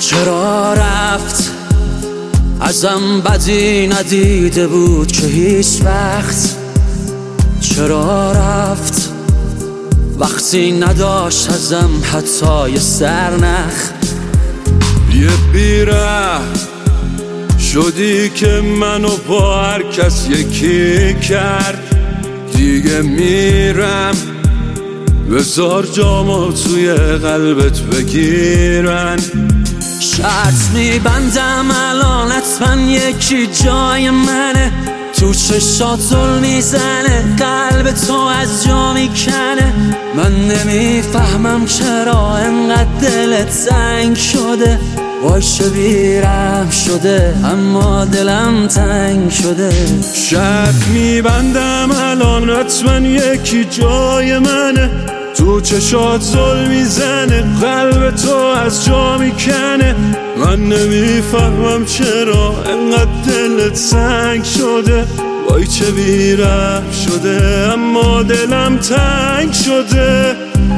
چرا رفت ازم بدی ندیده بود که هیچ وقت؟ چرا رفت وقتی نداشت ازم حتی یه سرنخ؟ یه بیره شدی که منو با هر کس یکی کرد. دیگه میرم بذار جامو توی قلبت بگیرن. شرط میبندم الان حتما یکی جای منه، تو چشات زل میزنه، قلب تو از جا میکنه. من نمیفهمم چرا انقدر دلت تنگ شده، وای چه بیرحم شده اما دلم تنگ شده. شرط میبندم الان حتما یکی جای منه، تو چشات زل میزنه، قلب تو از جا میکنه. من نمیفهمم چرا انقدر دلت تنگ شده، وای چه بیرحم شده اما دلم تنگ شده.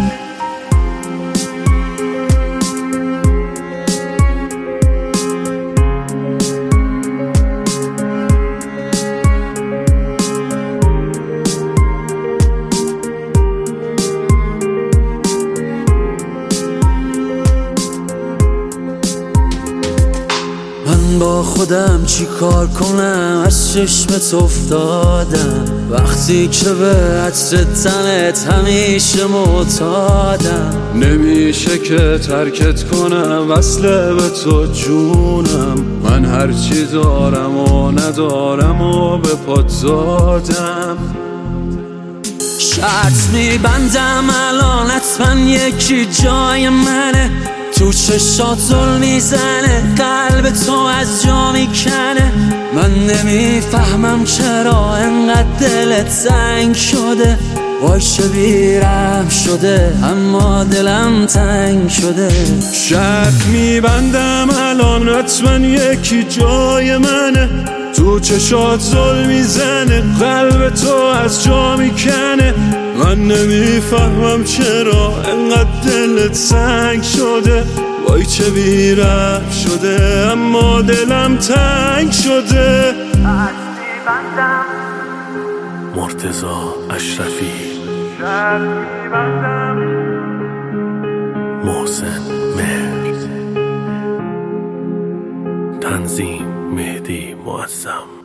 من با خودم چی کار کنم، از چشمت افتادم وقتی که به عطر تنت همیشه معتادم. نمیشه که ترکت کنم وصله به تو جونم، من هرچی دارم و ندارم و به پات زادم. شرط میبندم الان حتما یکی جای منه، تو چشات زل میزنه، قلب تو از جا میکنه. من نمیفهمم چرا انقدر دلت تنگ شده، وای چه بیرحم شده اما دلم تنگ شده. شرط میبندم الان حتما یکی جای منه، تو چشات زل میزنه، قلب تو از جا میکنه. من نمیفهمم چرا انقدر دلت تنگ شده، وای چه بیرحم شده اما دلم تنگ شده. مرتضی اشرفی، محسن مهر، تنظیم مهدی معظم.